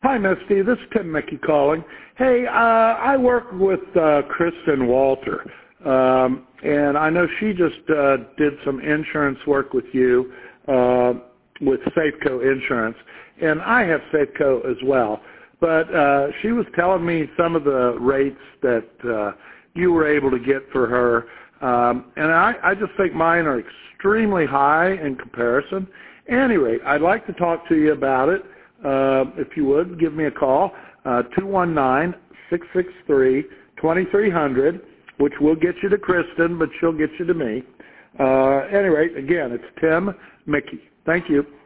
Hi, Misty. This is Tim Mickey calling. Hey, I work with Kristen Walter, and I know she just did some insurance work with you with Safeco Insurance, and I have Safeco as well. But she was telling me some of the rates that you were able to get for her, and I just think mine are extremely high in comparison. At any rate, I'd like to talk to you about it. If you would, give me a call, 219-663-2300, which will get you to Kristen, but she'll get you to me. At any rate, again, it's Tim Mickey. Thank you.